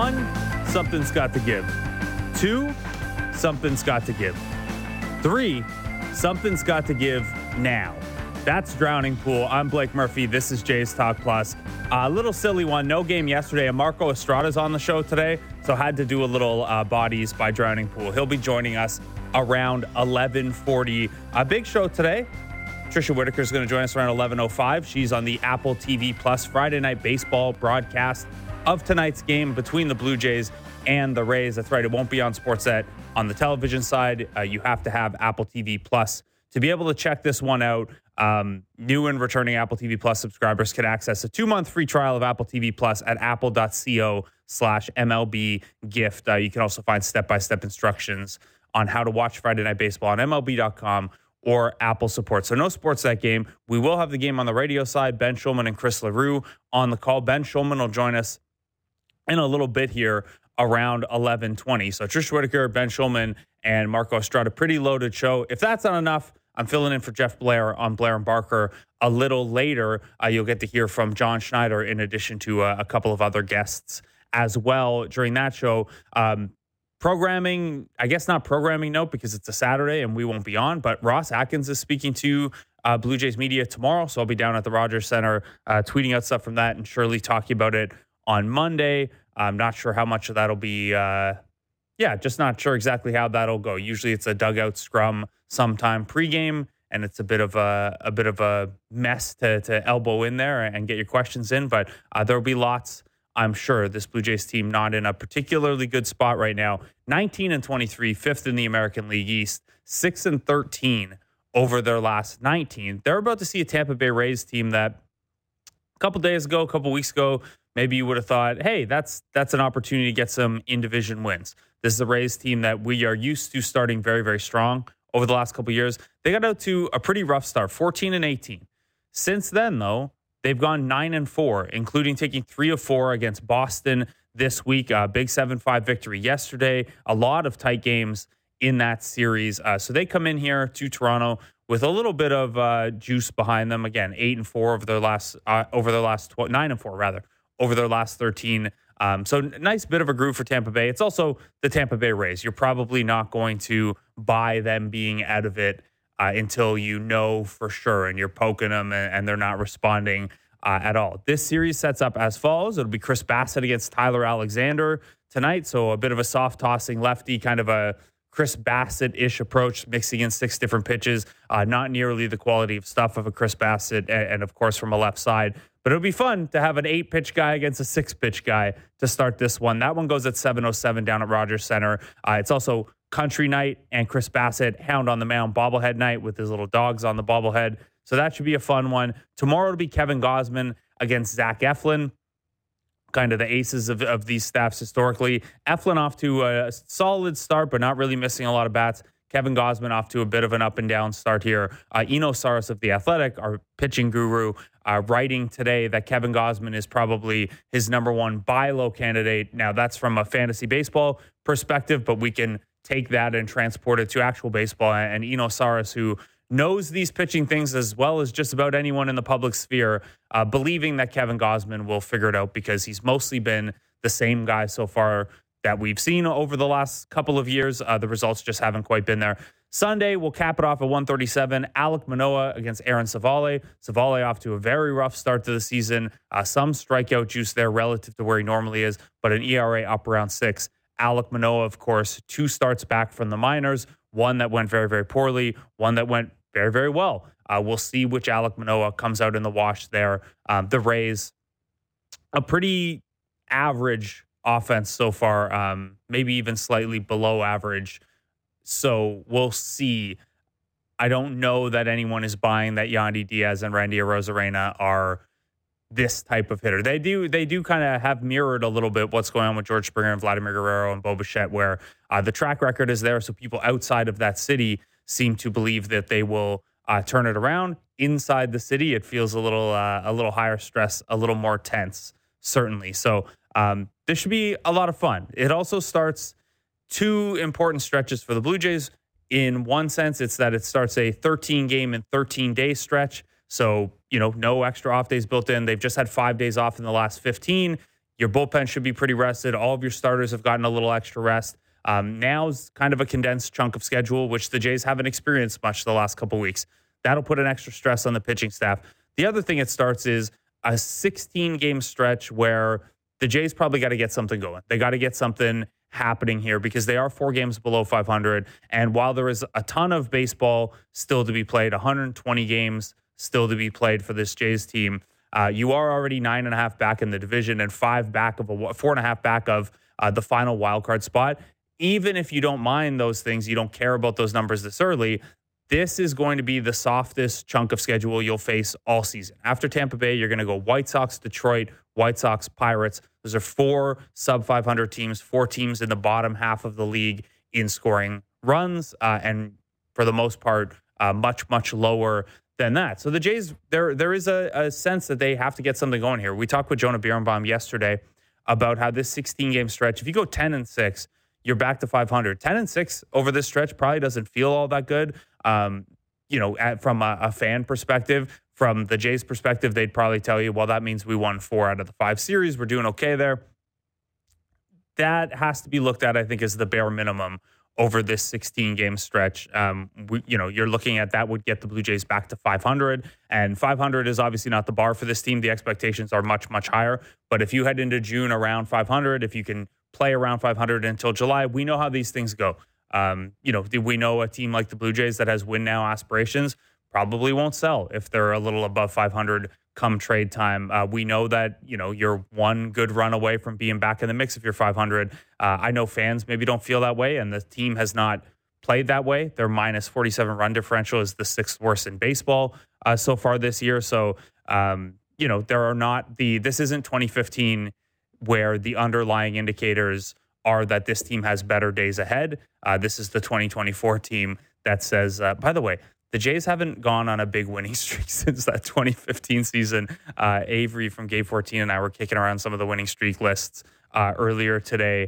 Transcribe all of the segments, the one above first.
1, something's got to give. 2, something's got to give. 3, something's got to give now. That's Drowning Pool. I'm Blake Murphy. This is Jays Talk Plus. A little silly one. No game yesterday. Marco Estrada's on the show today, so had to do a little Bodies by Drowning Pool. He'll be joining us around 11:40. A big show today. Trisha Whitaker is going to join us around 11:05. She's on the Apple TV Plus Friday Night Baseball broadcast of tonight's game between the Blue Jays and the Rays. That's right. It won't be on Sportsnet on the television side. You have to have Apple TV Plus to be able to check this one out. New and returning Apple TV Plus subscribers can access a 2-month free trial of Apple TV Plus at apple.co/MLB gift. You can also find step-by-step instructions on how to watch Friday Night Baseball on MLB.com or Apple support. So no Sportsnet game. We will have the game on the radio side. Ben Schulman and Chris LaRue on the call. Ben Schulman will join us in a little bit here around 11:20. So Trish Whitaker, Ben Schulman, and Marco Estrada, pretty loaded show. If that's not enough, I'm filling in for Jeff Blair on Blair and Barker a little later. You'll get to hear from John Schneider in addition to a couple of other guests as well during that show. Programming, I guess not programming note because it's a Saturday and we won't be on, but Ross Atkins is speaking to Blue Jays media tomorrow. So I'll be down at the Rogers Center tweeting out stuff from that and surely talking about it on Monday. I'm not sure how much of that'll be, just not sure exactly how that'll go. Usually it's a dugout scrum sometime pregame, and it's a bit of a mess to elbow in there and get your questions in. But there'll be lots, I'm sure. This Blue Jays team not in a particularly good spot right now. 19-23, fifth in the American League East, 6-13 over their last 19. They're about to see a Tampa Bay Rays team that a couple weeks ago, maybe you would have thought, hey, that's an opportunity to get some in-division wins. This is a Rays team that we are used to starting very, very strong over the last couple of years. They got out to a pretty rough start, 14-18. Since then, though, they've gone 9-4, including taking 3 of 4 against Boston this week. A big 7-5 victory yesterday. A lot of tight games in that series. So they come in here to Toronto with a little bit of juice behind them. Again, 8-4 over their last 9-4 rather over their last 13. So nice bit of a groove for Tampa Bay. It's also the Tampa Bay Rays. You're probably not going to buy them being out of it until you know for sure, and you're poking them and they're not responding at all. This series sets up as follows. It'll be Chris Bassett against Tyler Alexander tonight. So a bit of a soft tossing lefty, kind of a Chris Bassett-ish approach, mixing in 6 different pitches. Not nearly the quality of stuff of a Chris Bassett, and of course from a left side. But it'll be fun to have an 8-pitch guy against a 6-pitch guy to start this one. That one goes at 7:07 down at Rogers Center. It's also Country Night and Chris Bassett, Hound on the Mound bobblehead night with his little dogs on the bobblehead. So that should be a fun one. Tomorrow it'll be Kevin Gausman against Zach Eflin, kind of the aces of these staffs historically. Eflin off to a solid start, but not really missing a lot of bats. Kevin Gausman off to a bit of an up and down start here. Eno Saros of The Athletic, our pitching guru, writing today that Kevin Gausman is probably his number one buy low candidate. Now, that's from a fantasy baseball perspective, but we can take that and transport it to actual baseball. And Eno Saros, who knows these pitching things as well as just about anyone in the public sphere, believing that Kevin Gausman will figure it out because he's mostly been the same guy so far that we've seen over the last couple of years. The results just haven't quite been there. Sunday, we'll cap it off at 1:37. Alek Manoah against Aaron Savale. Savale off to a very rough start to the season. Some strikeout juice there relative to where he normally is, but an ERA up around 6. Alek Manoah, of course, 2 starts back from the minors. One that went very, very poorly. One that went very, very well. We'll see which Alek Manoah comes out in the wash there. The Rays, a pretty average offense so far, maybe even slightly below average. So we'll see. I don't know that anyone is buying that Yandy Diaz and Randy Arozarena are this type of hitter. They do kind of have mirrored a little bit what's going on with George Springer and Vladimir Guerrero and Bo Bichette, where the track record is there. So people outside of that city seem to believe that they will turn it around. Inside the city, it feels a little higher stress, a little more tense, certainly. So this should be a lot of fun. It also starts 2 important stretches for the Blue Jays. In one sense, it's that it starts a 13-game and 13-day stretch. So, no extra off days built in. They've just had 5 days off in the last 15. Your bullpen should be pretty rested. All of your starters have gotten a little extra rest. Now's kind of a condensed chunk of schedule, which the Jays haven't experienced much the last couple weeks. That'll put an extra stress on the pitching staff. The other thing it starts is a 16-game stretch where the Jays probably got to get something going. They got to get something happening here because they are 4 games below 500. And while there is a ton of baseball still to be played, 120 games still to be played for this Jays team, you are already 9.5 back in the division and 4.5 back of the final wildcard spot. Even if you don't mind those things, you don't care about those numbers this early, this is going to be the softest chunk of schedule you'll face all season. After Tampa Bay, you're going to go White Sox, Detroit, White Sox, Pirates. Those are 4 sub-500 teams, 4 teams in the bottom half of the league in scoring runs, and for the most part, much, much lower than that. So the Jays, there is a sense that they have to get something going here. We talked with Jonah Birnbaum yesterday about how this 16-game stretch, if you go 10-6, you're back to 500. 10-6 over this stretch probably doesn't feel all that good. From a fan perspective, from the Jays' perspective, they'd probably tell you, well, that means we won 4 out of the 5 series. We're doing okay there. That has to be looked at, I think, as the bare minimum over this 16-game stretch. You're looking at that would get the Blue Jays back to 500, and 500 is obviously not the bar for this team. The expectations are much, much higher. But if you head into June around 500, if you can play around 500 until July, we know how these things go. We know a team like the Blue Jays that has win now aspirations probably won't sell if they're a little above 500 come trade time. We know that, you're one good run away from being back in the mix if you're 500. I know fans maybe don't feel that way, and the team has not played that way. Their minus 47 run differential is the 6th worst in baseball so far this year. So, this isn't 2015 where the underlying indicators are that this team has better days ahead. This is the 2024 team that says, by the way, the Jays haven't gone on a big winning streak since that 2015 season. Avery from Gate 14 and I were kicking around some of the winning streak lists earlier today.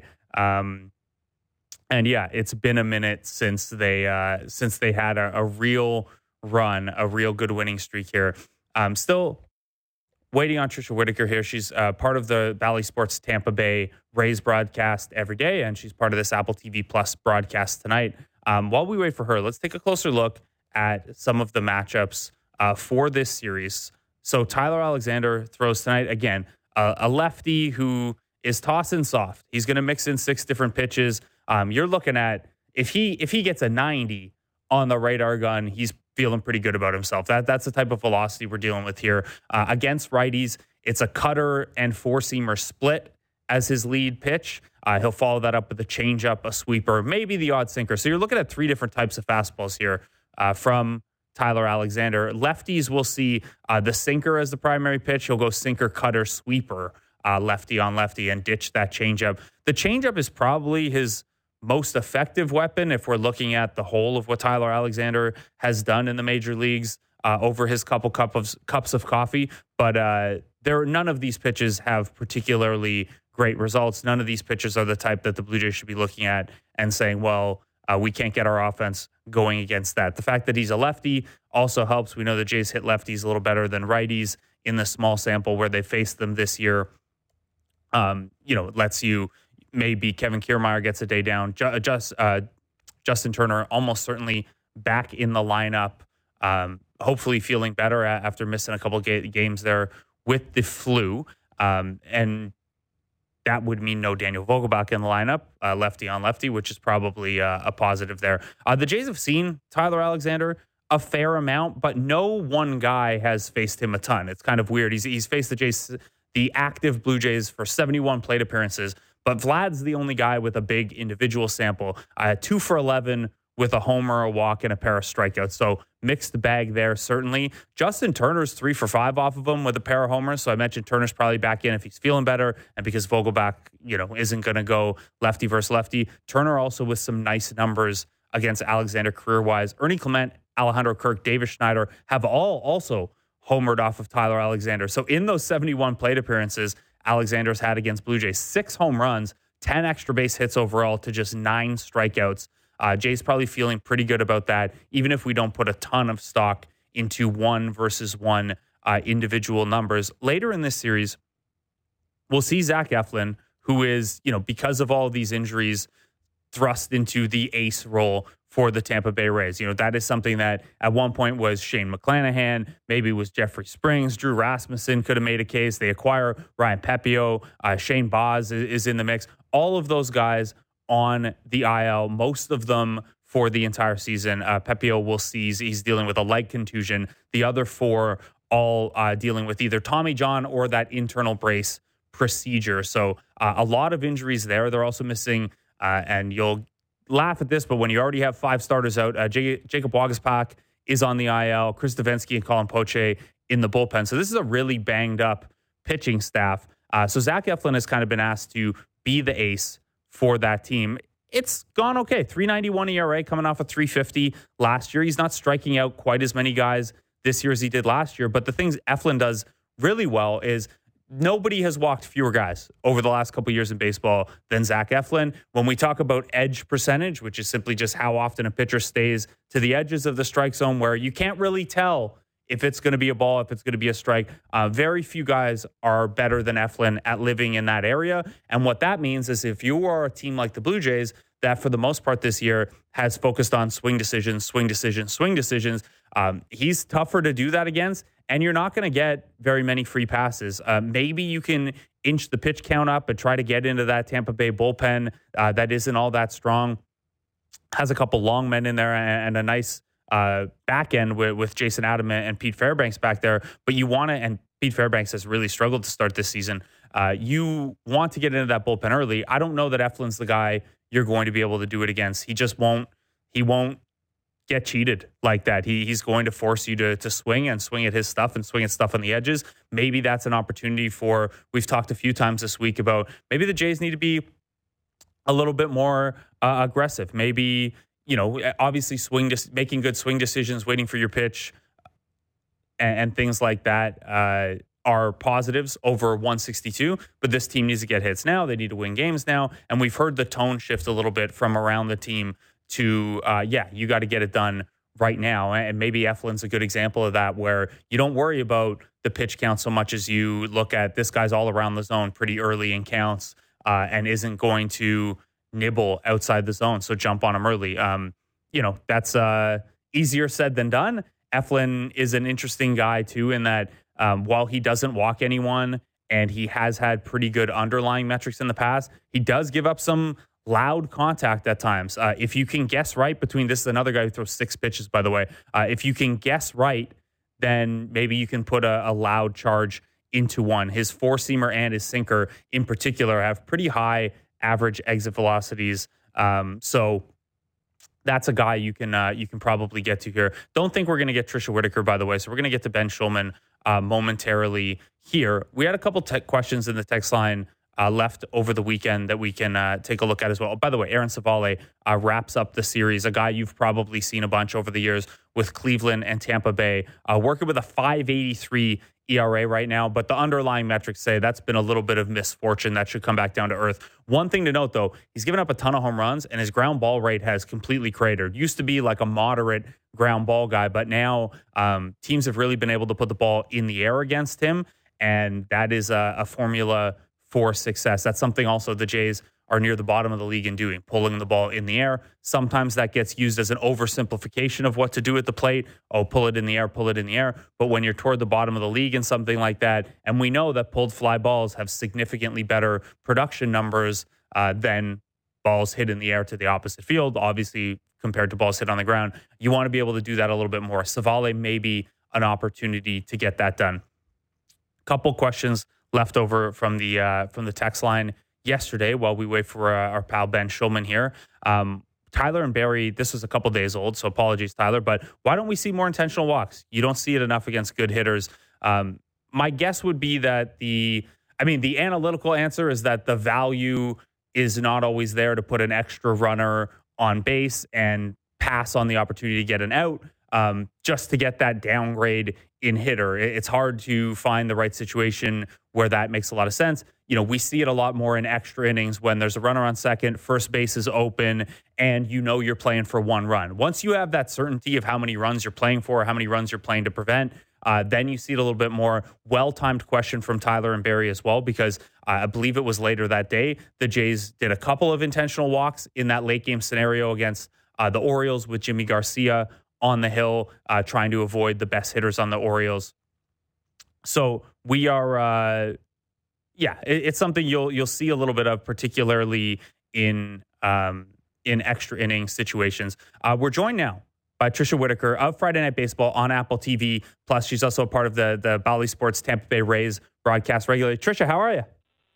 It's been a minute since they had a real run, a real good winning streak here. Still waiting on Trisha Whitaker here. She's part of the Bally Sports Tampa Bay Rays broadcast every day, and she's part of this Apple TV Plus broadcast tonight. While we wait for her, let's take a closer look at some of the matchups for this series. So Tyler Alexander throws tonight. Again, a lefty who is tossing soft. He's going to mix in 6 different pitches. You're looking at, if he gets a 90 on the radar gun, he's feeling pretty good about himself. That's the type of velocity we're dealing with here. Against righties, it's a cutter and 4-seamer split as his lead pitch. He'll follow that up with a changeup, a sweeper, maybe the odd sinker. So you're looking at 3 different types of fastballs here from Tyler Alexander. Lefties will see the sinker as the primary pitch. He'll go sinker, cutter, sweeper, lefty on lefty, and ditch that changeup. The changeup is probably his most effective weapon if we're looking at the whole of what Tyler Alexander has done in the major leagues over his couple cups of coffee. But none of these pitches have particularly great results. None of these pitches are the type that the Blue Jays should be looking at and saying, well, we can't get our offense going against that. The fact that he's a lefty also helps. We know the Jays hit lefties a little better than righties in the small sample where they faced them this year. Lets you, maybe Kevin Kiermaier gets a day down. Justin Turner almost certainly back in the lineup, hopefully feeling better after missing a couple games there with the flu. And that would mean no Daniel Vogelbach in the lineup, lefty on lefty, which is probably a positive there. The Jays have seen Tyler Alexander a fair amount, but no one guy has faced him a ton. It's kind of weird. He's faced the active Blue Jays for 71 plate appearances, but Vlad's the only guy with a big individual sample. 2 for 11 with a homer, a walk, and a pair of strikeouts. So mixed bag there, certainly. Justin Turner's 3 for 5 off of him with a pair of homers. So I mentioned Turner's probably back in if he's feeling better. And because Vogelbach, isn't going to go lefty versus lefty. Turner also with some nice numbers against Alexander career-wise. Ernie Clement, Alejandro Kirk, Davis Schneider have all also homered off of Tyler Alexander. So in those 71 plate appearances Alexander's had against Blue Jays, 6 home runs, 10 extra base hits overall to just 9 strikeouts. Jay's probably feeling pretty good about that, even if we don't put a ton of stock into 1 versus 1 individual numbers. Later in this series, we'll see Zach Eflin, who is, because of all of these injuries, thrust into the ace role for the Tampa Bay Rays. That is something that at one point was Shane McClanahan, maybe it was Jeffrey Springs, Drew Rasmussen could have made a case. They acquire Ryan Pepio, Shane Baz is in the mix. All of those guys on the IL, most of them for the entire season. Pepio will see he's dealing with a leg contusion. The other four all dealing with either Tommy John or that internal brace procedure. So a lot of injuries there. They're also missing, and you'll laugh at this, but when you already have 5 starters out, Jacob Waguespack is on the IL, Chris Davinsky and Colin Poche in the bullpen. So this is a really banged up pitching staff. So Zach Eflin has kind of been asked to be the ace for that team. It's gone okay. 3.91 ERA coming off a 3.50 last year. He's not striking out quite as many guys this year as he did last year. But the things Eflin does really well is nobody has walked fewer guys over the last couple of years in baseball than Zach Eflin. When we talk about edge percentage, which is simply just how often a pitcher stays to the edges of the strike zone where you can't really tell if it's going to be a ball, if it's going to be a strike, very few guys are better than Eflin at living in that area. And what that means is if you are a team like the Blue Jays that for the most part this year has focused on swing decisions, he's tougher to do that against. And you're not going to get very many free passes. Maybe you can inch the pitch count up and try to get into that Tampa Bay bullpen that isn't all that strong. Has a couple long men in there and a nice back end with Jason Adam and Pete Fairbanks back there. But you want to, and Pete Fairbanks has really struggled to start this season. You want to get into that bullpen early. I don't know that Eflin's the guy you're going to be able to do it against. He just won't. He won't get cheated like that. He's going to force you to swing and swing at his stuff and swing at stuff on the edges. Maybe that's an opportunity for, we've talked a few times this week about maybe the Jays need to be a little bit more aggressive. Maybe, obviously making good swing decisions, waiting for your pitch and things like that are positives over 162, but this team needs to get hits now. They need to win games now. And we've heard the tone shift a little bit from around the team to, you got to get it done right now. And maybe Eflin's a good example of that, where you don't worry about the pitch count so much as you look at this guy's all around the zone pretty early in counts and isn't going to nibble outside the zone. So jump on him early. That's easier said than done. Eflin is an interesting guy too, in that while he doesn't walk anyone and he has had pretty good underlying metrics in the past, he does give up some loud contact at times. If you can guess right between, this is another guy who throws 6 pitches, by the way. If you can guess right, then maybe you can put a loud charge into one. His 4-seamer and his sinker in particular have pretty high average exit velocities. So that's a guy you can probably get to here. Don't think we're going to get Trisha Whitaker, by the way. So we're going to get to Ben Shulman momentarily here. We had a couple tech questions in the text line left over the weekend that we can take a look at as well. Oh, by the way, Aaron Savale wraps up the series, a guy you've probably seen a bunch over the years with Cleveland and Tampa Bay, working with a 5.83 ERA right now, but the underlying metrics say that's been a little bit of misfortune that should come back down to earth. One thing to note, though, he's given up a ton of home runs, and his ground ball rate has completely cratered. Used to be like a moderate ground ball guy, but now teams have really been able to put the ball in the air against him, and that is a formula for success. That's something also the Jays are near the bottom of the league in doing, pulling the ball in the air. Sometimes that gets used as an oversimplification of what to do at the plate. Oh, pull it in the air, pull it in the air. But when you're toward the bottom of the league in something like that, and we know that pulled fly balls have significantly better production numbers than balls hit in the air to the opposite field, obviously compared to balls hit on the ground, you want to be able to do that a little bit more. Savale may be an opportunity to get that done. Couple questions left over from the text line yesterday while we wait for our pal Ben Shulman here. Tyler and Barry, this was a couple days old, so apologies, Tyler, but why don't we see more intentional walks? You don't see it enough against good hitters. My guess would be that the analytical answer is that the value is not always there to put an extra runner on base and pass on the opportunity to get an out just to get that downgrade in hitter. It's hard to find the right situation where that makes a lot of sense. We see it a lot more in extra innings when there's a runner on second, first base is open, and you're playing for one run. Once you have that certainty of how many runs you're playing for, how many runs you're playing to prevent, Then you see it a little bit more. Well-timed question from Tyler and Barry as well, because I believe it was later that day. The Jays did a couple of intentional walks in that late game scenario against the Orioles with Jimmy Garcia on the hill, trying to avoid the best hitters on the Orioles. So we are, it's something you'll see a little bit of, particularly in extra inning situations. We're joined now by Tricia Whitaker of Friday Night Baseball on Apple TV. Plus, she's also a part of the Bally Sports Tampa Bay Rays broadcast regularly. Tricia, how are you?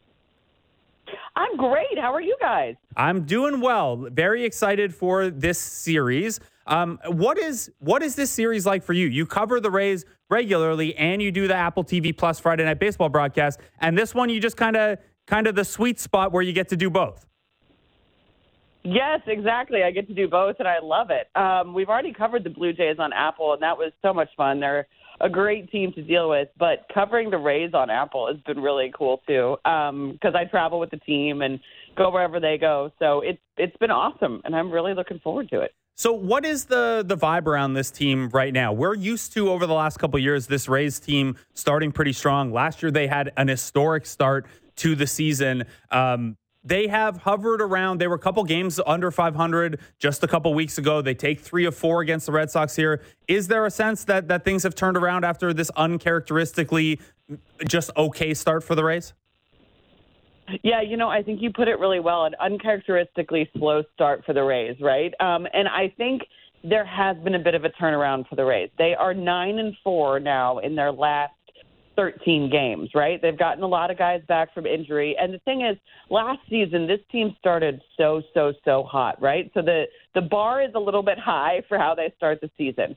I'm great. How are you guys? I'm doing well. Very excited for this series. What is this series like for you? You cover the Rays regularly, and you do the Apple TV Plus Friday Night Baseball broadcast. And this one, you just kind of the sweet spot where you get to do both. Yes, exactly. I get to do both, and I love it. We've already covered the Blue Jays on Apple, and that was so much fun. They're a great team to deal with, but covering the Rays on Apple has been really cool too, because I travel with the team and go wherever they go. So it's been awesome, and I'm really looking forward to it. So what is the vibe around this team right now? We're used to, over the last couple of years, this Rays team starting pretty strong. Last year, they had an historic start to the season. They have hovered around. They were a couple games under 500 just a couple weeks ago. They take 3 of 4 against the Red Sox here. Is there a sense that things have turned around after this uncharacteristically just okay start for the Rays? Yeah, I think you put it really well. An uncharacteristically slow start for the Rays, right? And I think there has been a bit of a turnaround for the Rays. They are 9-4 now in their last 13 games, right? They've gotten a lot of guys back from injury. And the thing is, last season, this team started so hot, right? So the bar is a little bit high for how they start the season.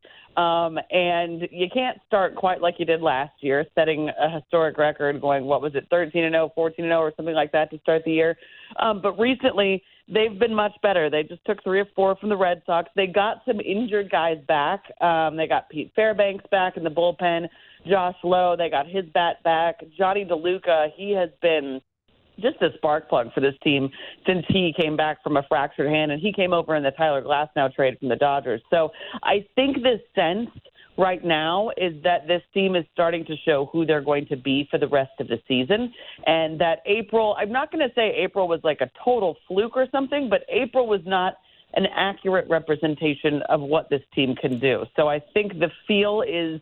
And you can't start quite like you did last year, setting a historic record going, 13-0, 14-0 or something like that to start the year. But recently, they've been much better. They just took 3 of 4 from the Red Sox. They got some injured guys back. They got Pete Fairbanks back in the bullpen. Josh Lowe, they got his bat back. Johnny DeLuca, he has been just a spark plug for this team since he came back from a fractured hand, and he came over in the Tyler Glasnow trade from the Dodgers. So I think the sense right now is that this team is starting to show who they're going to be for the rest of the season, and that April, I'm not going to say April was like a total fluke or something, but April was not an accurate representation of what this team can do. So I think the feel is,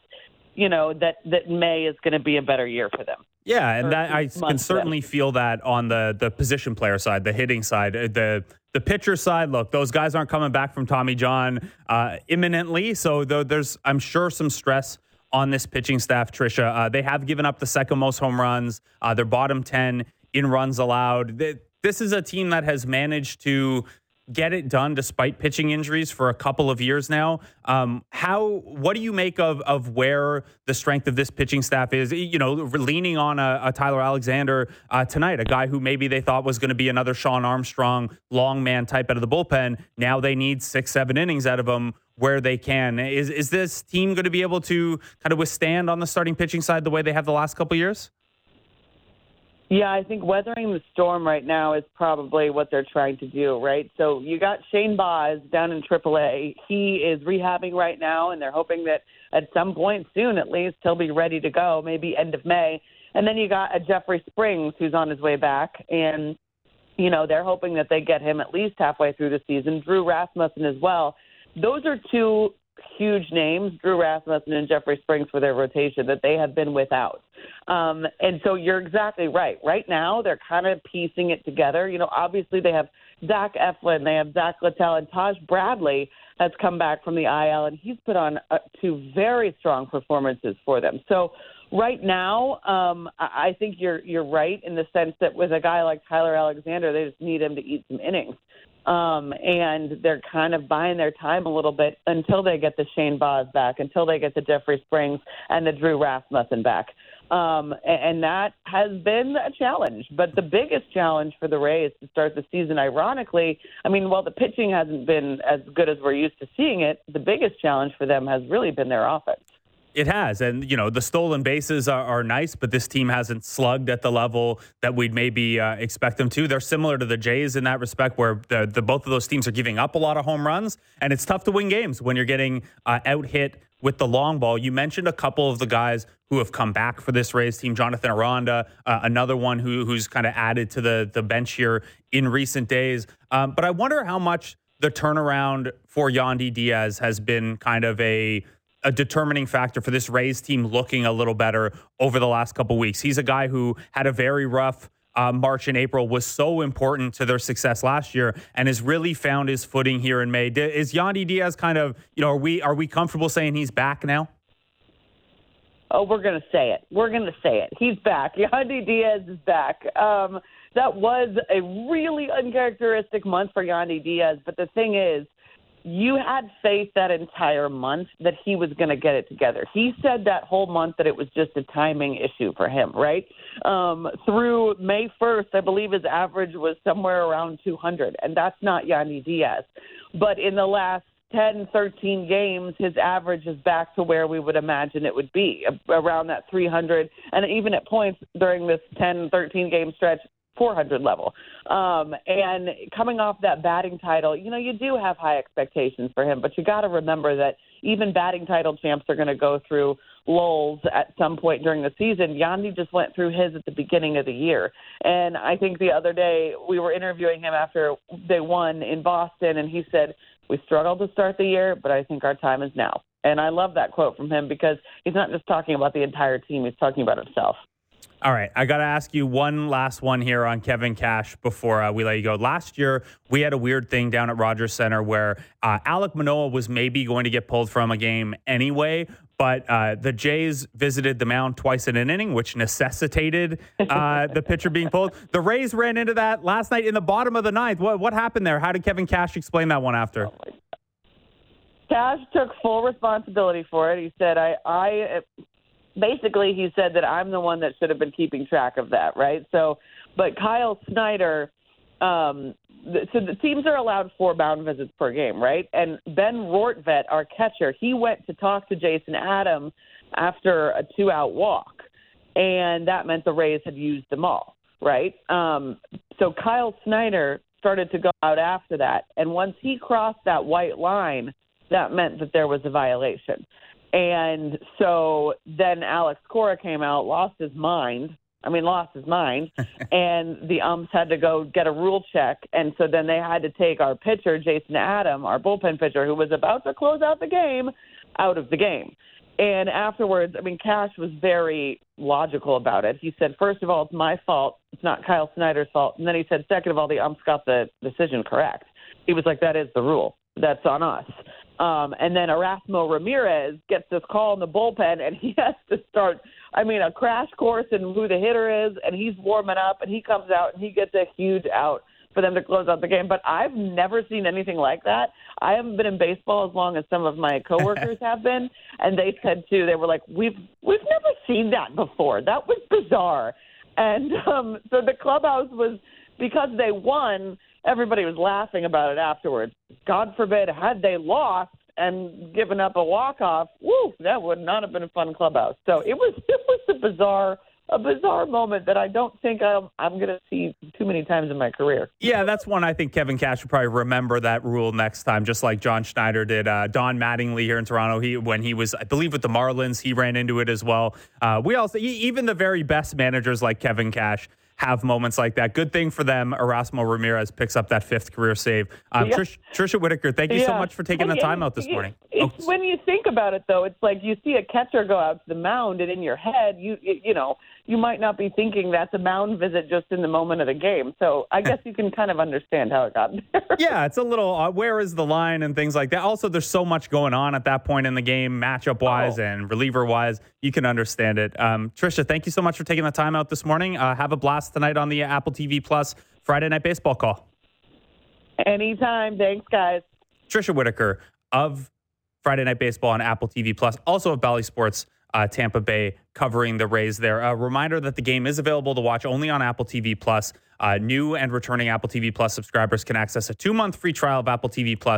that May is going to be a better year for them. Yeah, and that I can certainly feel that on the position player side, the hitting side, the pitcher side. Look, those guys aren't coming back from Tommy John imminently, so there's, I'm sure, some stress on this pitching staff, Tricia. They have given up the second most home runs. They're bottom 10 in runs allowed. This is a team that has managed to get it done despite pitching injuries for a couple of years now. What do you make of where the strength of this pitching staff is? Leaning on a Tyler Alexander tonight, a guy who maybe they thought was going to be another Sean Armstrong long man type out of the bullpen. Now they need 6-7 innings out of him where they can. Is this team going to be able to kind of withstand on the starting pitching side the way they have the last couple of years? Yeah, I think weathering the storm right now is probably what they're trying to do, right? So you got Shane Baz down in AAA. He is rehabbing right now, and they're hoping that at some point soon, at least, he'll be ready to go, maybe end of May. And then you got a Jeffrey Springs who's on his way back, and, they're hoping that they get him at least halfway through the season. Drew Rasmussen as well. Those are two huge names, Drew Rasmussen and Jeffrey Springs, for their rotation that they have been without. And so you're exactly right. Right now, they're kind of piecing it together. Obviously they have Zach Eflin, they have Zach Littell, and Taj Bradley has come back from the IL, and he's put on 2 very strong performances for them. So right now, I think you're right in the sense that with a guy like Tyler Alexander, they just need him to eat some innings. And they're kind of buying their time a little bit until they get the Shane Baz back, until they get the Jeffrey Springs and the Drew Rasmussen back. And that has been a challenge. But the biggest challenge for the Rays to start the season, ironically, while the pitching hasn't been as good as we're used to seeing it, the biggest challenge for them has really been their offense. It has. And, the stolen bases are nice, but this team hasn't slugged at the level that we'd maybe expect them to. They're similar to the Jays in that respect, where the both of those teams are giving up a lot of home runs, and it's tough to win games when you're getting out-hit with the long ball. You mentioned a couple of the guys who have come back for this Rays team. Jonathan Aranda, another one who's kind of added to the bench here in recent days. But I wonder how much the turnaround for Yandy Diaz has been kind of a determining factor for this Rays team looking a little better over the last couple of weeks. He's a guy who had a very rough March and April, was so important to their success last year, and has really found his footing here in May. Is Yandy Diaz kind of, are we comfortable saying he's back now? Oh, we're going to say it. We're going to say it. He's back. Yandy Diaz is back. That was a really uncharacteristic month for Yandy Diaz, but the thing is, you had faith that entire month that he was going to get it together. He said that whole month that it was just a timing issue for him, right? Through May 1st, I believe his average was somewhere around 200, and that's not Yandy Diaz. But in the last 10, 13 games, his average is back to where we would imagine it would be, around that 300, and even at points during this 10, 13 game stretch, 400 level. And coming off that batting title, you do have high expectations for him, but you got to remember that even batting title champs are going to go through lulls at some point during the season. Yandy just went through his at the beginning of the year. And I think the other day we were interviewing him after they won in Boston, and he said, "We struggled to start the year, but I think our time is now." And I love that quote from him because he's not just talking about the entire team, he's talking about himself. All right, I got to ask you one last one here on Kevin Cash before we let you go. Last year, we had a weird thing down at Rogers Center where Alek Manoah was maybe going to get pulled from a game anyway, but the Jays visited the mound twice in an inning, which necessitated the pitcher being pulled. The Rays ran into that last night in the bottom of the ninth. What happened there? How did Kevin Cash explain that one after? Cash took full responsibility for it. He said, Basically, he said that I'm the one that should have been keeping track of that, right? But Kyle Snyder, so the teams are allowed 4 mound visits per game, right? And Ben Rortvedt, our catcher, he went to talk to Jason Adams after a 2-out walk, and that meant the Rays had used them all, right? So Kyle Snyder started to go out after that, and once he crossed that white line, that meant that there was a violation. And so then Alex Cora came out, lost his mind, and the umps had to go get a rule check. And so then they had to take our pitcher, Jason Adam, our bullpen pitcher, who was about to close out the game, out of the game. And afterwards, Cash was very logical about it. He said, first of all, it's my fault. It's not Kyle Snyder's fault. And then he said, second of all, the umps got the decision correct. He was like, that is the rule. That's on us. And then Erasmo Ramirez gets this call in the bullpen, and he has to start, a crash course in who the hitter is, and he's warming up, and he comes out, and he gets a huge out for them to close out the game. But I've never seen anything like that. I haven't been in baseball as long as some of my coworkers have been, and they said, too, they were like, we've never seen that before. That was bizarre. And so the clubhouse was, because they won, everybody was laughing about it afterwards. God forbid, had they lost and given up a walk-off, that would not have been a fun clubhouse. So it was a bizarre moment that I don't think I'm going to see too many times in my career. Yeah, that's one I think Kevin Cash would probably remember that rule next time, just like John Schneider did. Don Mattingly here in Toronto, when he was, I believe, with the Marlins, he ran into it as well. We also, even the very best managers like Kevin Cash have moments like that. Good thing for them, Erasmo Ramirez picks up that 5th career save. Trisha Whitaker, thank you so much for taking the time out this morning. When you think about it, though, it's like you see a catcher go out to the mound, and in your head, you might not be thinking that's a mound visit just in the moment of the game. So I guess you can kind of understand how it got there. Yeah, it's a little, where is the line and things like that. Also, there's so much going on at that point in the game, matchup-wise and reliever-wise. You can understand it. Trisha, thank you so much for taking the time out this morning. Have a blast tonight on the Apple TV Plus Friday Night Baseball call. Anytime. Thanks, guys. Trisha Whitaker of Friday Night Baseball on Apple TV Plus, also of Bally Sports Tampa Bay, covering the Rays there. A reminder that the game is available to watch only on Apple TV Plus. New and returning Apple TV Plus subscribers can access a 2-month free trial of Apple TV Plus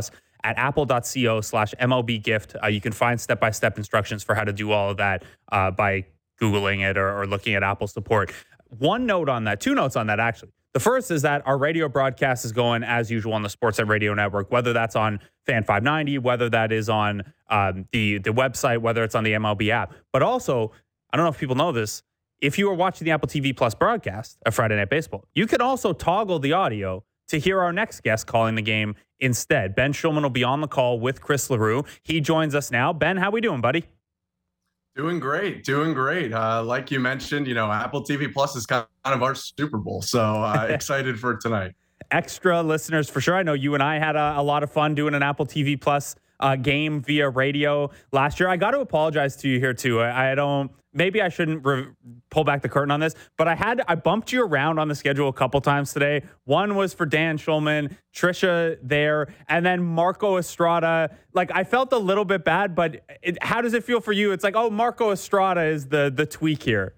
at apple.co/MLB gift. You can find step-by-step instructions for how to do all of that by Googling it or looking at Apple support. Two notes on that, actually. The first is that our radio broadcast is going as usual on the Sportsnet Radio Network, whether that's on Fan 590, whether that is on the website, whether it's on the MLB app. But also, I don't know if people know this, if you are watching the Apple TV Plus broadcast of Friday Night Baseball, you can also toggle the audio to hear our next guest calling the game instead. Ben Shulman will be on the call with Chris Leroux. He joins us now. Ben, how we doing, buddy? Doing great. Like you mentioned, Apple TV Plus is kind of our Super Bowl. So excited for tonight. Extra listeners for sure. I know you and I had a lot of fun doing an Apple TV Plus game via radio last year. I got to apologize to you here too. Maybe I shouldn't pull back the curtain on this, but I bumped you around on the schedule a couple times today. One was for Dan Shulman, Trisha there, and then Marco Estrada. Like, I felt a little bit bad, but how does it feel for you? It's like, oh, Marco Estrada is the tweak here.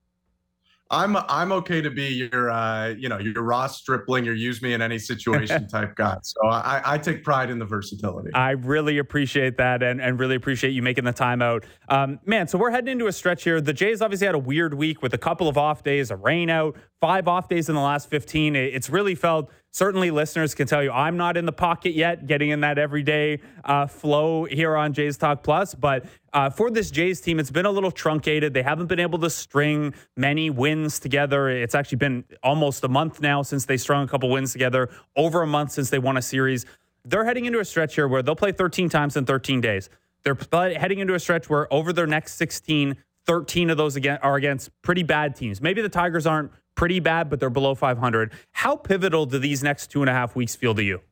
I'm okay to be your Ross Stripling, your use me in any situation type guy. So I take pride in the versatility. I really appreciate that and really appreciate you making the time out. So we're heading into a stretch here. The Jays obviously had a weird week with a couple of off days, a rain out, 5 off days in the last 15. It's really felt, certainly listeners can tell you, I'm not in the pocket yet, getting in that everyday flow here on Jays Talk Plus. But for this Jays team, it's been a little truncated. They haven't been able to string many wins together. It's actually been almost a month now since they strung a couple wins together, over a month since they won a series. They're heading into a stretch here where they'll play 13 times in 13 days. They're heading into a stretch where over their next 16, 13 of those are against pretty bad teams. Maybe the Tigers aren't pretty bad, but they're below 500. How pivotal do these next 2.5 weeks feel to you?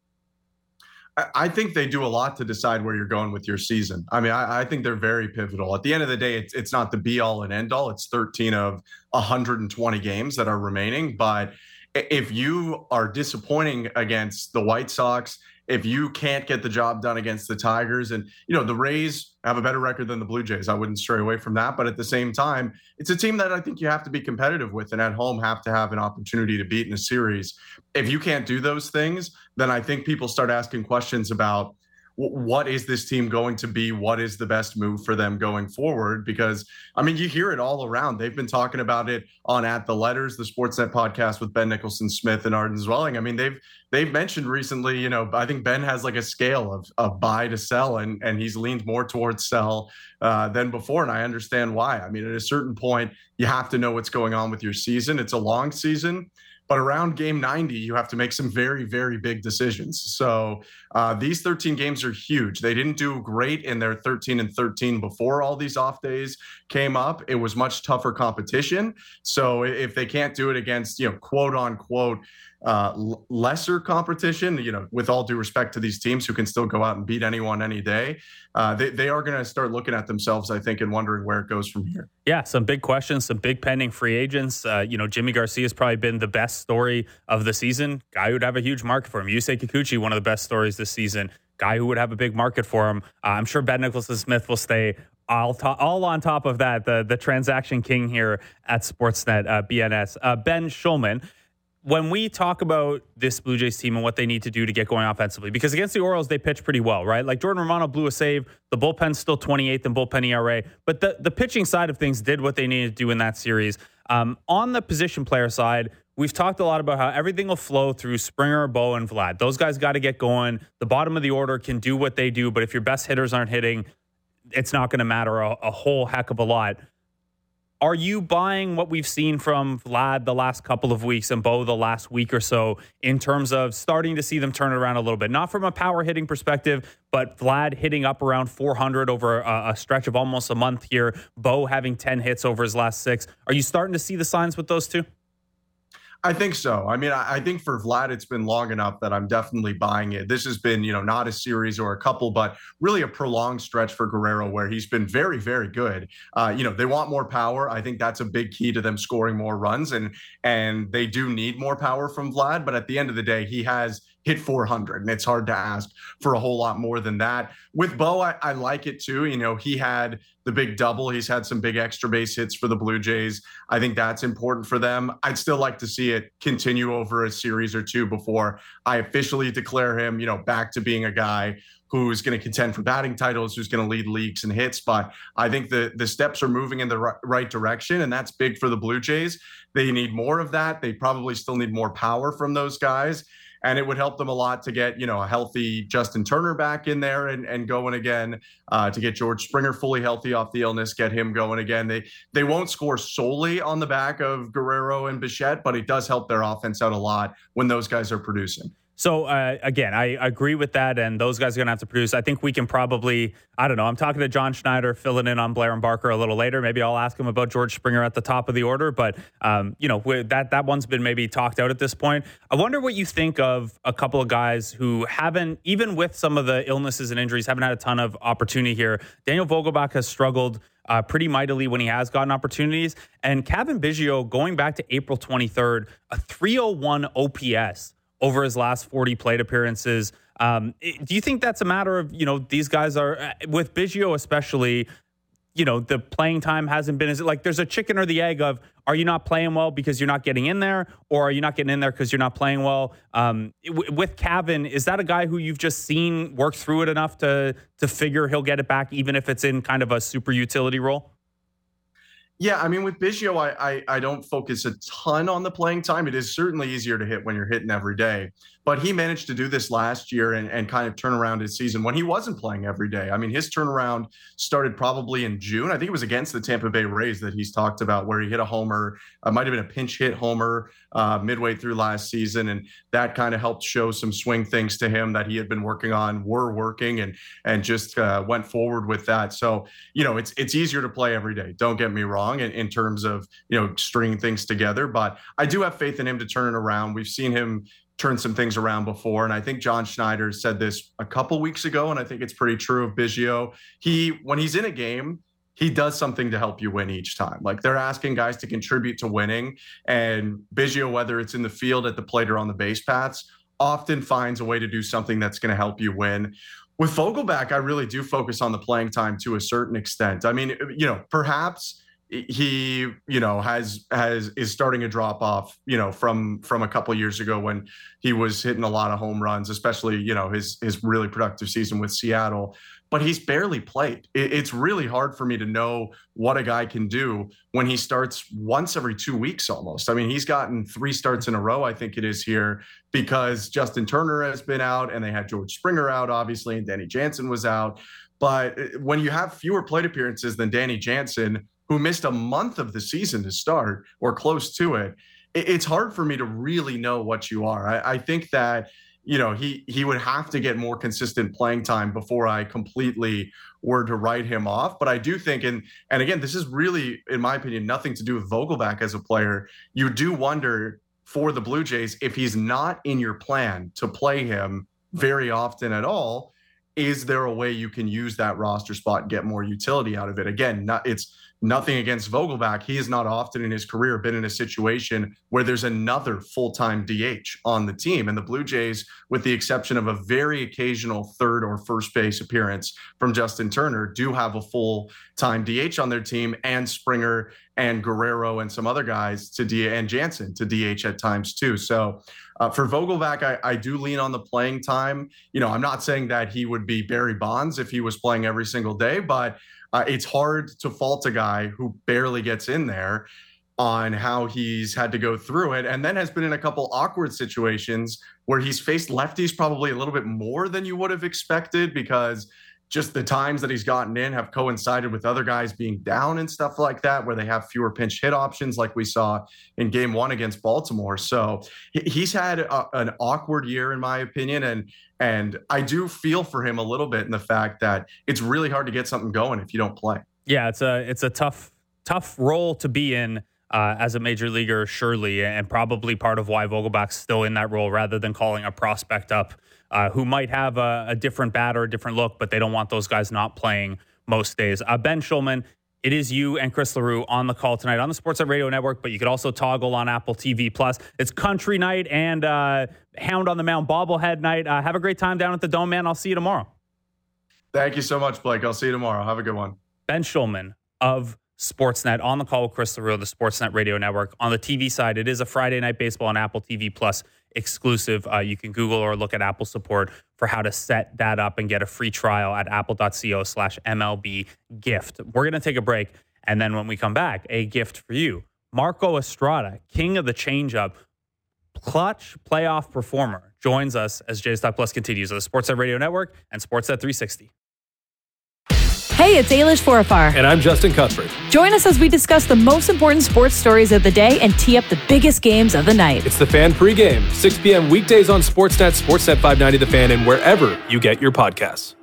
I think they do a lot to decide where you're going with your season. I mean, I think they're very pivotal. At the end of the day, it's not the be all and end all. It's 13 of 120 games that are remaining. But if you are disappointing against the White Sox, if you can't get the job done against the Tigers, and the Rays have a better record than the Blue Jays, I wouldn't stray away from that. But at the same time, it's a team that I think you have to be competitive with, and at home have to have an opportunity to beat in a series. If you can't do those things, then I think people start asking questions about what is this team going to be? What is the best move for them going forward? Because, I mean, you hear it all around. They've been talking about it on At the Letters, the Sportsnet podcast with Ben Nicholson-Smith and Arden Zwelling. I mean, they've mentioned recently, I think Ben has like a scale of buy to sell, and he's leaned more towards sell than before. And I understand why. I mean, at a certain point, you have to know what's going on with your season. It's a long season. But around game 90, you have to make some very, very big decisions. So these 13 games are huge. They didn't do great in their 13-13 before all these off days came up. It was much tougher competition. So if they can't do it against, quote unquote, lesser competition, with all due respect to these teams who can still go out and beat anyone any day, they are going to start looking at themselves, I think, and wondering where it goes from here. Yeah, some big questions, some big pending free agents. Jimmy Garcia has probably been the best story of the season. Guy who'd have a huge market for him. Yusei Kikuchi, one of the best stories this season. Guy who would have a big market for him. I'm sure Ben Nicholson-Smith will stay all on top of that, the transaction king here at Sportsnet BNS. Ben Shulman, when we talk about this Blue Jays team and what they need to do to get going offensively, because against the Orioles, they pitch pretty well, right? Like Jordan Romano blew a save. The bullpen's still 28th in bullpen ERA. But the pitching side of things did what they needed to do in that series. On the position player side, we've talked a lot about how everything will flow through Springer, Bo, and Vlad. Those guys got to get going. The bottom of the order can do what they do, but if your best hitters aren't hitting, it's not going to matter a whole heck of a lot. Are you buying what we've seen from Vlad the last couple of weeks and Bo the last week or so in terms of starting to see them turn it around a little bit? Not from a power hitting perspective, but Vlad hitting up around 400 over a stretch of almost a month here. Bo having 10 hits over his last 6. Are you starting to see the signs with those two? I think so. I mean, I think for Vlad, it's been long enough that I'm definitely buying it. This has been, not a series or a couple, but really a prolonged stretch for Guerrero where he's been very, very good. They want more power. I think that's a big key to them scoring more runs, and they do need more power from Vlad. But at the end of the day, he has hit 400, and it's hard to ask for a whole lot more than that. With Bo, I like it too. He had the big double. He's had some big extra base hits for the Blue Jays. I think that's important for them. I'd still like to see it continue over a series or two before I officially declare him, back to being a guy who's going to contend for batting titles, who's going to lead leagues in hits. But I think the steps are moving in the right direction, and that's big for the Blue Jays. They need more of that. They probably still need more power from those guys. And it would help them a lot to get, a healthy Justin Turner back in there and going again, to get George Springer fully healthy off the illness, get him going again. They won't score solely on the back of Guerrero and Bichette, but it does help their offense out a lot when those guys are producing. So, again, I agree with that, and those guys are going to have to produce. I think we can probably, I'm talking to John Schneider, filling in on Blair and Barker a little later. Maybe I'll ask him about George Springer at the top of the order, but, that one's been maybe talked out at this point. I wonder what you think of a couple of guys who haven't, even with some of the illnesses and injuries, haven't had a ton of opportunity here. Daniel Vogelbach has struggled pretty mightily when he has gotten opportunities, and Cavan Biggio, going back to April 23rd, a 301 OPS over his last 40 plate appearances. Do you think that's a matter of, these guys are, with Biggio especially, the playing time hasn't been, is it like there's a chicken or the egg of, are you not playing well because you're not getting in there, or are you not getting in there because you're not playing well? With Cavan, is that a guy who you've just seen work through it enough to figure he'll get it back, even if it's in kind of a super utility role? Yeah, I mean, with Biggio, I don't focus a ton on the playing time. It is certainly easier to hit when you're hitting every day. But he managed to do this last year and kind of turn around his season when he wasn't playing every day. I mean, his turnaround started probably in June. I think it was against the Tampa Bay Rays that he's talked about, where he hit a homer, might have been a pinch hit homer midway through last season. And that kind of helped show some swing things to him that he had been working on, were working, and just went forward with that. So, it's easier to play every day. Don't get me wrong in terms of, stringing things together. But I do have faith in him to turn it around. We've seen him turn some things around before. And I think John Schneider said this a couple weeks ago, and I think it's pretty true of Biggio. When he's in a game, he does something to help you win each time. Like, they're asking guys to contribute to winning. And Biggio, whether it's in the field, at the plate, or on the base paths, often finds a way to do something that's going to help you win. With Vogelbach, I really do focus on the playing time to a certain extent. I mean, perhaps he is starting to drop off from a couple of years ago when he was hitting a lot of home runs, especially his really productive season with Seattle, but he's barely played. It's really hard for me to know what a guy can do when he starts once every 2 weeks almost. I mean, he's gotten 3 starts in a row, I think it is, here, because Justin Turner has been out and they had George Springer out, obviously, and Danny Jansen was out. But when you have fewer plate appearances than Danny Jansen, who missed a month of the season to start or close to it, it's hard for me to really know what you are. I think that, he would have to get more consistent playing time before I completely were to write him off. But I do think, and again, this is really, in my opinion, nothing to do with Vogelbach as a player. You do wonder for the Blue Jays, if he's not in your plan to play him very often at all, is there a way you can use that roster spot and get more utility out of it? Again, it's nothing against Vogelbach. He has not often in his career been in a situation where there's another full-time DH on the team. And the Blue Jays, with the exception of a very occasional third or first base appearance from Justin Turner, do have a full-time DH on their team, and Springer and Guerrero and some other guys and Jansen to DH at times too. So for Vogelbach, I do lean on the playing time. I'm not saying that he would be Barry Bonds if he was playing every single day, but it's hard to fault a guy who barely gets in there on how he's had to go through it, and then has been in a couple awkward situations where he's faced lefties probably a little bit more than you would have expected, because just the times that he's gotten in have coincided with other guys being down and stuff like that, where they have fewer pinch hit options, like we saw in Game 1 against Baltimore. So he's had an awkward year, in my opinion, and I do feel for him a little bit in the fact that it's really hard to get something going if you don't play. Yeah, it's a tough role to be in as a major leaguer, surely, and probably part of why Vogelbach's still in that role rather than calling a prospect up who might have a different bat or a different look, but they don't want those guys not playing most days. Ben Shulman, it is you and Chris Leroux on the call tonight on the Sportsnet Radio Network, but you could also toggle on Apple TV+. It's Country Night and Hound on the Mound bobblehead night. Have a great time down at the Dome, man. I'll see you tomorrow. Thank you so much, Blake. I'll see you tomorrow. Have a good one. Ben Shulman of Sportsnet on the call with Chris Leroux, the Sportsnet Radio Network. On the TV side, it is a Friday Night Baseball on Apple TV+. exclusive. You can Google or look at Apple support for how to set that up and get a free trial at apple.co/MLB gift. We're going to take a break. And then when we come back, a gift for you. Marco Estrada, king of the changeup, clutch playoff performer, joins us as Jays Talk Plus continues on the Sportsnet Radio Network and Sportsnet 360. Hey, it's Ailish Forafar. And I'm Justin Cuthbert. Join us as we discuss the most important sports stories of the day and tee up the biggest games of the night. It's The Fan pregame, 6 p.m. weekdays on Sportsnet, Sportsnet 590 The Fan, and wherever you get your podcasts.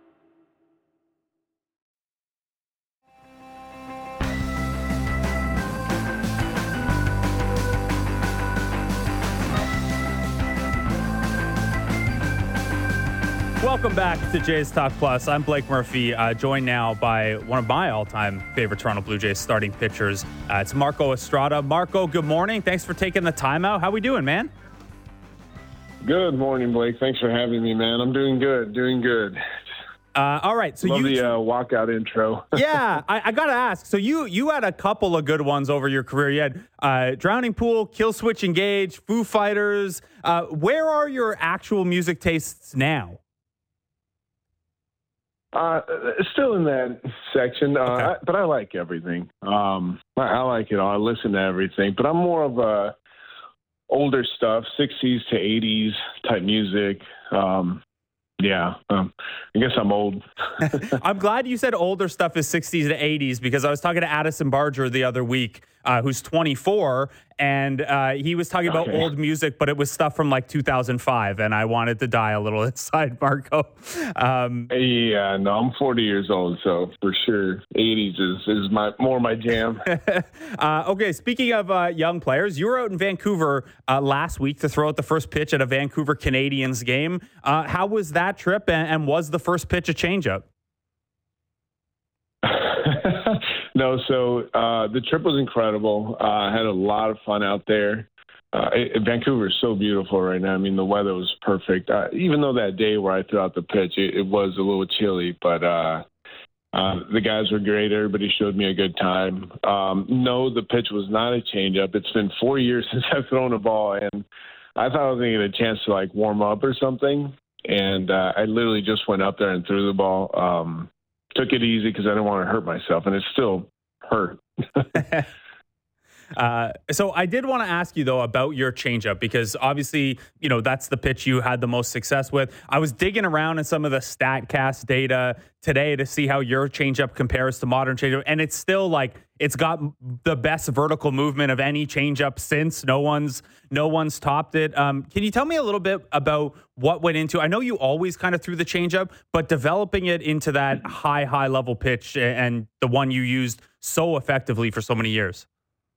Welcome back to Jays Talk Plus. I'm Blake Murphy, joined now by one of my all-time favorite Toronto Blue Jays starting pitchers. It's Marco Estrada. Marco, good morning. Thanks for taking the time out. How we doing, man? Good morning, Blake. Thanks for having me, man. I'm doing good. All right. So love the walkout intro. Yeah, I got to ask. So you had a couple of good ones over your career. You had Drowning Pool, Kill Switch Engage, Foo Fighters. Where are your actual music tastes now? Still in that section, Okay. but I like everything. I like it all. I listen to everything, but I'm more of a older stuff, 60s to 80s type music. I guess I'm old. I'm glad you said older stuff is 60s to 80s because I was talking to Addison Barger the other week, who's 24, and he was talking about old music, but it was stuff from like 2005, and I wanted to die a little inside, Marco. I'm 40 years old, so for sure, 80s is more my jam. Okay, speaking of young players, you were out in Vancouver last week to throw out the first pitch at a Vancouver Canadians game. How was that trip, and was the first pitch a changeup? No, so the trip was incredible. I had a lot of fun out there. Vancouver is so beautiful right now. I mean, the weather was perfect. Even though that day where I threw out the pitch, it was a little chilly, but the guys were great. Everybody showed me a good time. No, the pitch was not a changeup. It's been 4 years since I've thrown a ball, and I thought I was going to get a chance to warm up or something. And I literally just went up there and threw the ball. Took it easy because I didn't want to hurt myself, and it still hurt. So I did want to ask you, though, about your changeup, because obviously, that's the pitch you had the most success with. I was digging around in some of the StatCast data today to see how your changeup compares to modern changeup, and it's still it's got the best vertical movement of any changeup since. No one's topped it. Can you tell me a little bit about what went into? I know you always kind of threw the changeup, but developing it into that high level pitch and the one you used so effectively for so many years.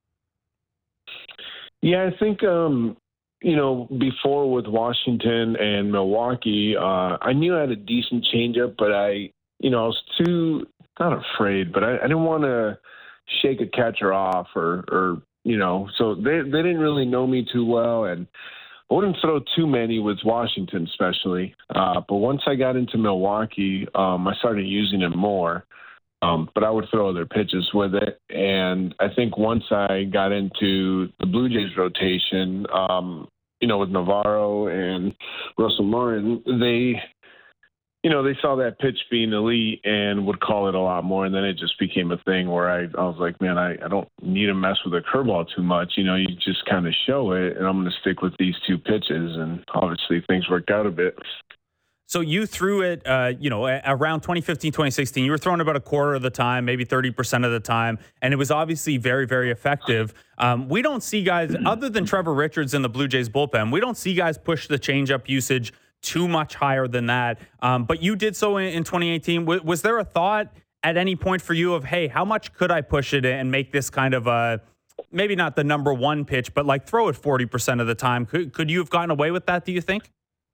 Yeah, I think, before with Washington and Milwaukee, I knew I had a decent changeup, but I was too, not afraid, but I didn't want to shake a catcher off or so they didn't really know me too well, and I wouldn't throw too many with Washington especially. But once I got into Milwaukee, I started using it more. But I would throw other pitches with it. And I think once I got into the Blue Jays rotation, with Navarro and Russell Martin, they saw that pitch being elite and would call it a lot more. And then it just became a thing where I was like, man, I don't need to mess with a curveball too much. You just kind of show it, and I'm going to stick with these two pitches. And obviously things worked out a bit. So you threw it, around 2015, 2016. You were throwing about a quarter of the time, maybe 30% of the time, and it was obviously very, very effective. We don't see guys, other than Trevor Richards in the Blue Jays bullpen, we don't see guys push the changeup usage too much higher than that. But you did so in 2018. Was there a thought at any point for you of, hey, how much could I push it and make this kind of a, maybe not the number one pitch, but throw it 40% of the time? Could you have gotten away with that, do you think?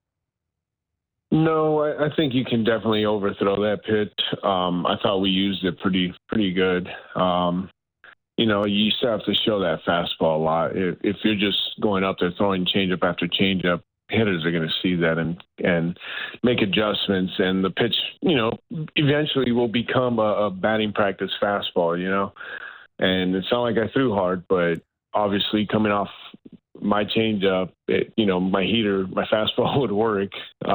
No, I think you can definitely overthrow that pitch. I thought we used it pretty good. You still have to show that fastball a lot. If you're just going up there throwing changeup after changeup, hitters are going to see that and make adjustments. And the pitch, eventually will become a batting practice fastball, And it's not like I threw hard, but obviously coming off my changeup, my heater, my fastball would work.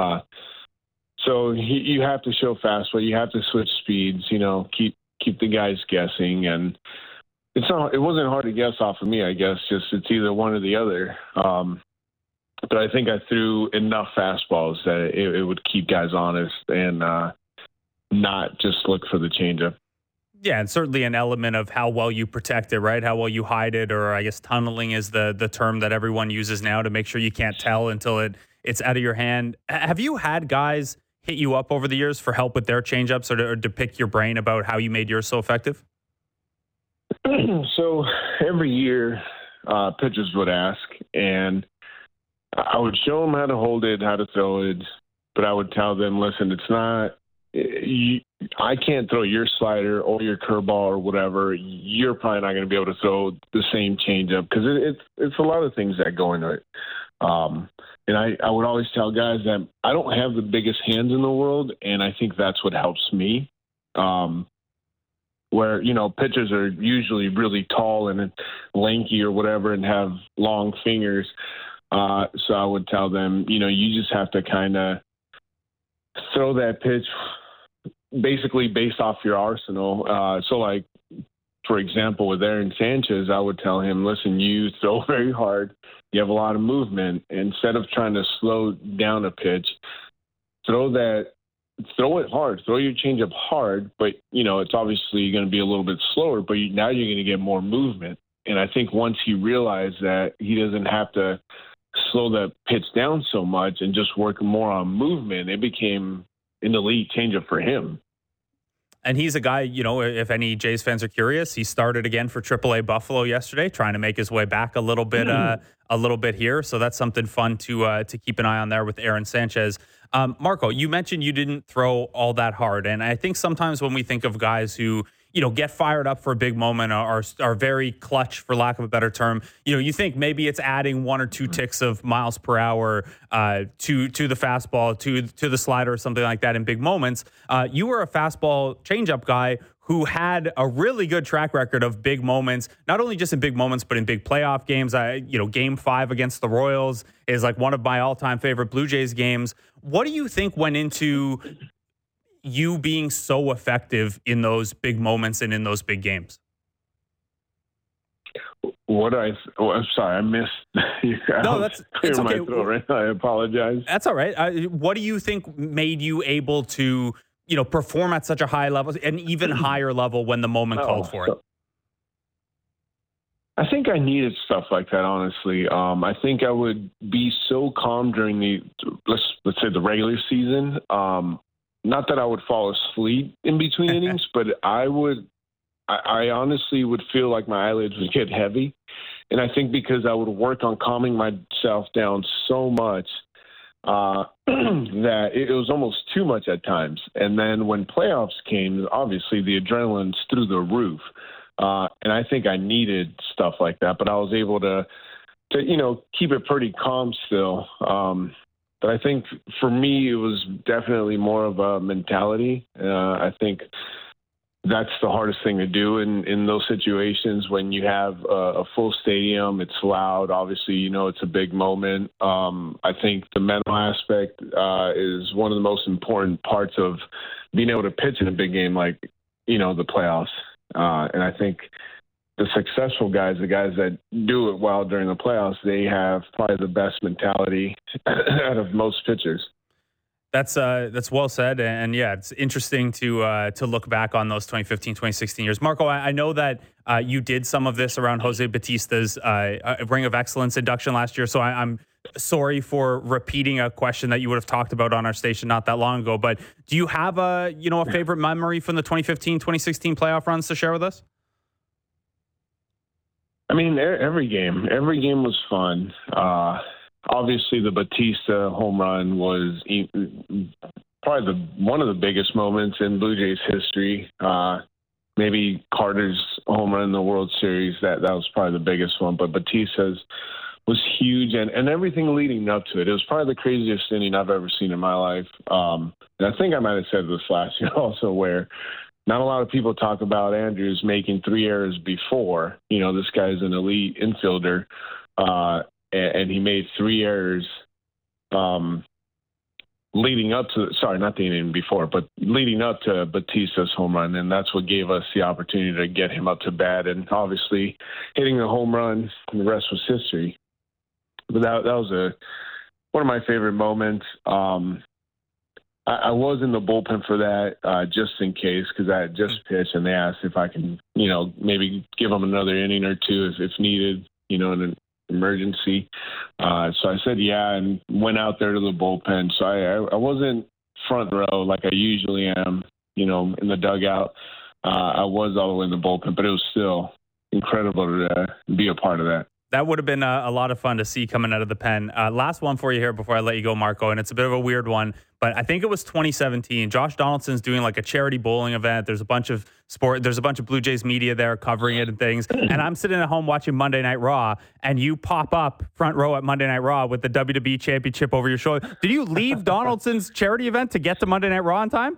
So you have to show fastball. You have to switch speeds. Keep the guys guessing, and it wasn't hard to guess off of me. I guess just it's either one or the other. But I think I threw enough fastballs that it would keep guys honest and not just look for the changeup. Yeah, and certainly an element of how well you protect it, right? How well you hide it, or I guess tunneling is the term that everyone uses now to make sure you can't tell until it's out of your hand. Have you had guys hit you up over the years for help with their changeups or to pick your brain about how you made yours so effective? So every year, pitchers would ask, and I would show them how to hold it, how to throw it, but I would tell them, listen, it's not I can't throw your slider or your curveball or whatever. You're probably not going to be able to throw the same changeup because it's a lot of things that go into it. And I would always tell guys that I don't have the biggest hands in the world, and I think that's what helps me. Where, pitchers are usually really tall and lanky or whatever and have long fingers. So I would tell them, you just have to kind of throw that pitch basically based off your arsenal. So like, for example, with Aaron Sanchez, I would tell him, listen, you throw very hard. You have a lot of movement. Instead of trying to slow down a pitch, throw it hard. Throw your changeup hard, but, it's obviously going to be a little bit slower, but now you're going to get more movement. And I think once he realized that he doesn't have to slow that pitch down so much and just work more on movement, it became an elite changeup for him. And he's a guy, if any Jays fans are curious, he started again for AAA Buffalo yesterday, trying to make his way back a little bit here. So that's something fun to keep an eye on there with Aaron Sanchez. Marco, you mentioned you didn't throw all that hard. And I think sometimes when we think of guys who, get fired up for a big moment are very clutch, for lack of a better term, you think maybe it's adding 1 or 2 ticks of miles per hour to the fastball, to the slider or something like that in big moments. You were a fastball changeup guy who had a really good track record of big moments, not only just in big moments, but in big playoff games. Game 5 against the Royals is like one of my all-time favorite Blue Jays games. What do you think went into you being so effective in those big moments and in those big games? I'm sorry, I missed. No, it's okay. My throat right now. I apologize. That's all right. What do you think made you able to, perform at such a high level, an even higher level when the moment called for it? I think I needed stuff like that, honestly. I think I would be so calm during let's say the regular season. Not that I would fall asleep in between innings, but I honestly would feel like my eyelids would get heavy. And I think because I would work on calming myself down so much that it was almost too much at times. And then when playoffs came, obviously the adrenaline's through the roof. And I think I needed stuff like that, but I was able to keep it pretty calm still. But I think for me, it was definitely more of a mentality. I think that's the hardest thing to do in those situations when you have a full stadium. It's loud. Obviously, it's a big moment. I think the mental aspect is one of the most important parts of being able to pitch in a big game like, the playoffs. And I think the successful guys, the guys that do it well during the playoffs, they have probably the best mentality out of most pitchers. That's well said. And yeah, it's interesting to look back on those 2015, 2016 years. Marco, I know that you did some of this around Jose Batista's Ring of Excellence induction last year. So I'm sorry for repeating a question that you would have talked about on our station not that long ago, but do you have a favorite memory from the 2015, 2016 playoff runs to share with us? I mean, every game was fun. Obviously, the Batista home run was probably one of the biggest moments in Blue Jays history. Maybe Carter's home run in the World Series, that was probably the biggest one. But Batista's was huge, and everything leading up to it. It was probably the craziest inning I've ever seen in my life. And I think I might have said this last year also, where not a lot of people talk about Andrews making 3 errors before. This guy's an elite infielder. and he made 3 errors leading up to, not the inning before, but leading up to Batista's home run. And that's what gave us the opportunity to get him up to bat. And obviously hitting the home run, the rest was history. But that was one of my favorite moments. I was in the bullpen for that just in case, because I had just pitched and they asked if I can, maybe give them another inning or two if needed, in an emergency. So I said yeah, and went out there to the bullpen. So I wasn't front row like I usually am, in the dugout. I was all the way in the bullpen, but it was still incredible to be a part of that. That would have been a lot of fun to see coming out of the pen. Last one for you here before I let you go, Marco, and it's a bit of a weird one, but I think it was 2017. Josh Donaldson's doing like a charity bowling event. There's a bunch of Blue Jays media there covering it and things. And I'm sitting at home watching Monday Night Raw, and you pop up front row at Monday Night Raw with the WWE Championship over your shoulder. Did you leave Donaldson's charity event to get to Monday Night Raw on time?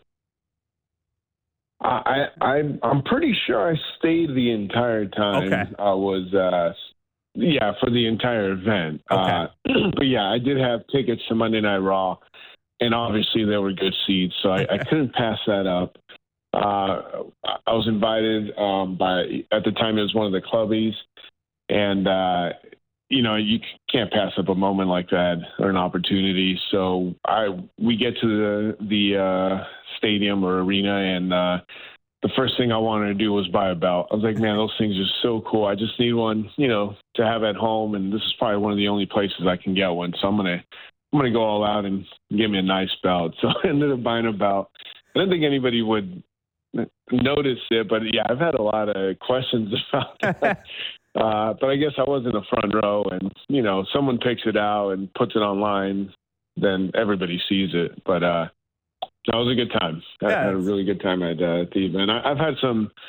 I'm pretty sure I stayed the entire time. Okay. I was, for the entire event. Okay. But yeah, I did have tickets to Monday Night Raw, and obviously there were good seats, so I couldn't pass that up. I was invited at the time it was one of the clubbies, and you can't pass up a moment like that or an opportunity. So we get to the stadium or arena, and the first thing I wanted to do was buy a belt. I was like, man, those things are so cool. I just need one, to have at home, and this is probably one of the only places I can get one. So I'm gonna go all out and get me a nice belt. So I ended up buying a belt. I didn't think anybody would notice it, but yeah, I've had a lot of questions about that. But I guess I was in the front row, and someone picks it out and puts it online, then everybody sees it. But that was a good time. I had a really good time at the event. I've had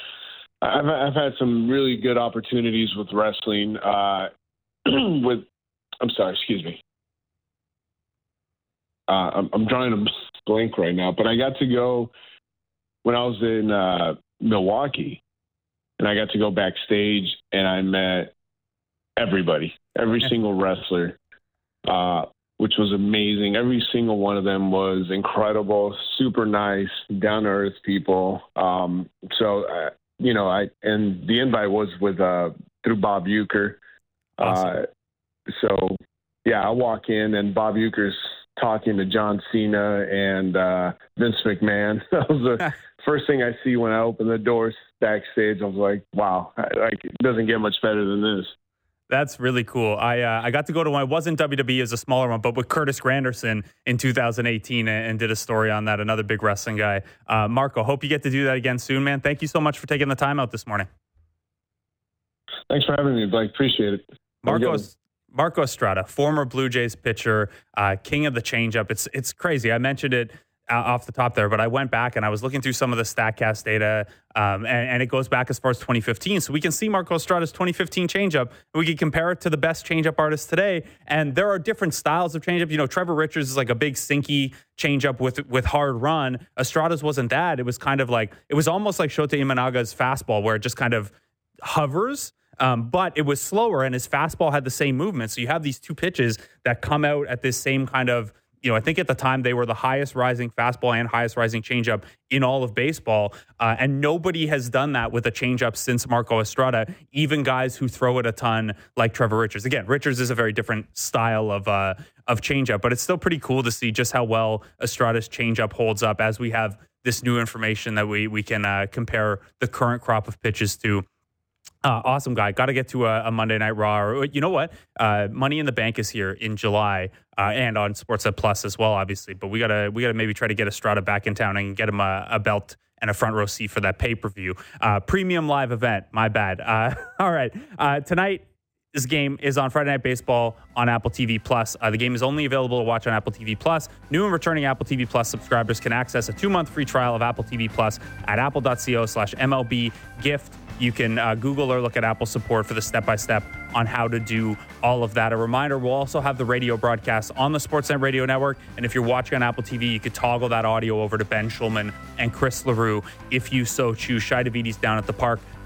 some really good opportunities with wrestling. Excuse me. I'm drawing a blank right now, but I got to go when I was in Milwaukee, and I got to go backstage, and I met everybody, every single wrestler, which was amazing. Every single one of them was incredible, super nice, down-to-earth people. And the invite was through Bob Uecker. Awesome. I walk in, and Bob Uecker's talking to John Cena and Vince McMahon. That was the first thing I see when I open the doors backstage. I was like, wow, it doesn't get much better than this. That's really cool. I got to go to one. It wasn't WWE as a smaller one, but with Curtis Granderson in 2018 and did a story on that. Another big wrestling guy. Marco, hope you get to do that again soon, man. Thank you so much for taking the time out this morning. Thanks for having me, Blake. Appreciate it. Marco Estrada, former Blue Jays pitcher, king of the changeup. It's crazy. I mentioned it off the top there, but I went back and I was looking through some of the StatCast data, and it goes back as far as 2015. So we can see Marco Estrada's 2015 changeup. We can compare it to the best changeup artists today, and there are different styles of changeup. Trevor Richards is like a big sinky changeup with hard run. Estrada's wasn't that. It was kind of like, it was almost like Shota Imanaga's fastball, where it just kind of hovers. But it was slower, and his fastball had the same movement. So you have these two pitches that come out at this same kind of, I think at the time they were the highest rising fastball and highest rising changeup in all of baseball. And nobody has done that with a changeup since Marco Estrada, even guys who throw it a ton like Trevor Richards. Again, Richards is a very different style of changeup, but it's still pretty cool to see just how well Estrada's changeup holds up as we have this new information that we can compare the current crop of pitches to. Awesome guy. Got to get to a Monday Night Raw. Or, you know what? Money in the Bank is here in July and on Sportsnet Plus as well, obviously. But we gotta maybe try to get Estrada back in town and get him a belt and a front row seat for that pay-per-view. Premium live event. My bad. All right. Tonight, this game is on Friday Night Baseball on Apple TV Plus. The game is only available to watch on Apple TV Plus. New and returning Apple TV Plus subscribers can access a 2-month free trial of Apple TV Plus at apple.co/MLB gift. You can Google or look at Apple support for the step-by-step on how to do all of that. A reminder, we'll also have the radio broadcast on the Sportsnet Radio Network. And if you're watching on Apple TV, you could toggle that audio over to Ben Schulman and Chris LaRue if you so choose. Shai Davidi's down at the park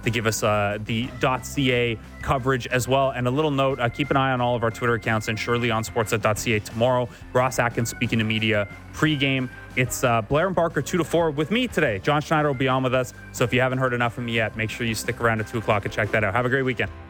to give us the .ca coverage as well. And a little note, keep an eye on all of our Twitter accounts and surely on sportsnet.ca tomorrow. Ross Atkins speaking to media pregame. It's Blair and Barker 2 to 4 with me today. John Schneider will be on with us. So if you haven't heard enough from me yet, make sure you stick around at 2 o'clock and check that out. Have a great weekend.